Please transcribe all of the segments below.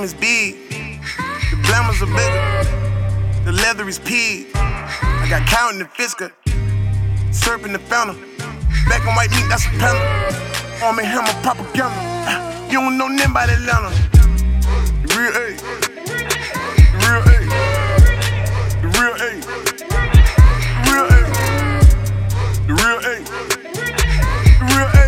is big, the blammers are bigger, the leather is pig. I got cow in the Fisker, serpent the fountain. Black and white meat, that's a panda. Arm and hammer propaganda. You don't know nothing about Atlanta. The real A, the real A, the real A, the real A, the real A, the real A,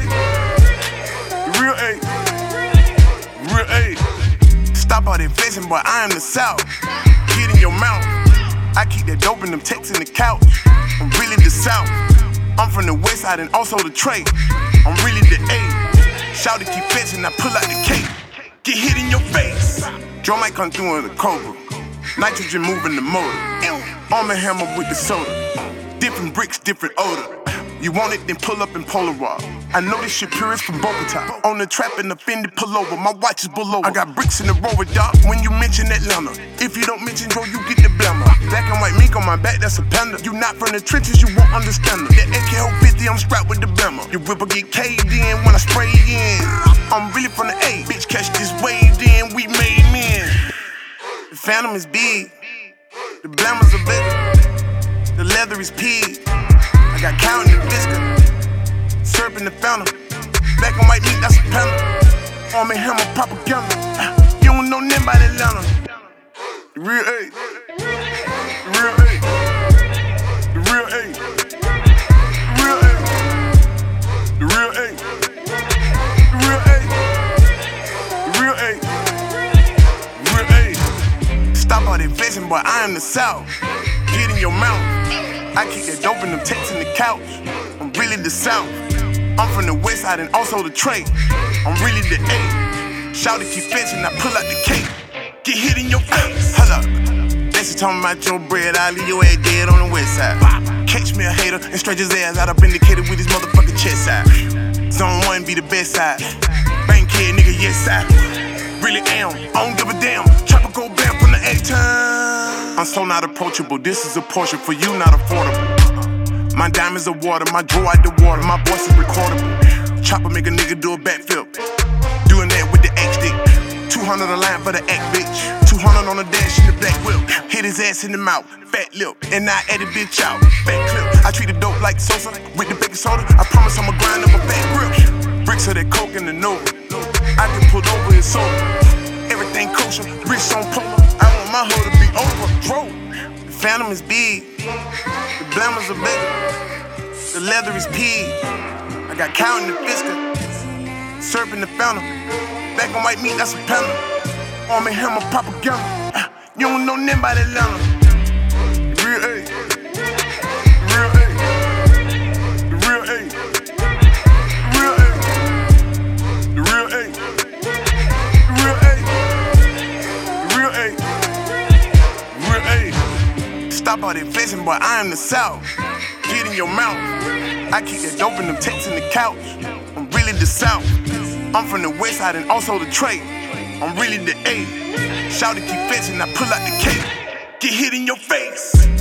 the real A, the real A. Stop all that flexing, boy, I am the South. Get in your mouth. I keep that dope in them texts in the couch. I'm really the South. I'm from the West Side and also the Trey. I'm really the A. Shout to keep fetching, I pull out the cake. Get hit in your face. Drum might come through in the Cobra. Nitrogen moving the motor. Arm and hammer with the soda. Different bricks, different odor. You want it, then pull up in Polaroid. I know this shit pure is from Bogota. On the trap and offended pullover. My watch is below. I got bricks in the rover, dog. When you mention Atlanta, if you don't mention Joe, you get the blammer. Black and white mink on my back, that's a panda. You not from the trenches, you won't understand them. That AK-50, I'm strapped with the blammer. Your whipper get caved in when I spray in. I'm really from the A. Bitch, catch this wave, then we made men. The Phantom is big. The blammers are bigger. The leather is pig. I got cow in the Fisker, serpent the fountain. Black and white meat, that's a panda. Arm and hammer propaganda. You don't know nothing about Atlanta. The real A, the real A, the real A, the real A, the real A, the real A, the real A, the real A. Stop all that flexing, boy, I am the South. Get in your mouth. I keep that dope in them texts in the couch. I'm really the South. I'm from the West Side and also the Trey. I'm really the A. Shout to keep fetching, I pull out the cake. Get hit in your face. Hold up. That's talking about your bread. I'll leave your ass dead on the West Side. Catch me a hater and stretch his ass out up indicated with his motherfucking chest side. Zone 1 be the best side. Bank kid, nigga, yes side. Really am. I don't give a damn. Chopper go bam from the A-time. I'm so not approachable. This is a portion for you, not affordable. My diamonds are water, my draw out the water, my voice is recordable. Chopper make a nigga do a backflip. Doing that with the X-stick. 200 a line for the act, bitch. 200 on the dash in the black whip. Hit his ass in the mouth, fat lip, and I edit bitch out. Fat clip. I treat the dope like Sosa with the baking soda. I promise I'ma grind up a fat grip. Bricks of that coke in the Nova. I can pull over his soda. Everything kosher, wrist on polo. I want my hoe to be over. Dro. The Phantom is big. The blammers are bigger. The leather is pig. I got cow in the Fisker, serpent the fountain. Black and white meat, that's a panda. Arm and hammer propaganda. You don't know nothing about Atlanta. The real A, the real A, the real A, the real A, the real A, the real A, the real A, the real A. Stop all that flexing, boy, I am the South. Get in your mouth. I keep that dope in them texts in the couch. I'm really the South. I'm from the West Side and also the Trey. I'm really the A. Shout to keep fetching, I pull out the cake. Get hit in your face.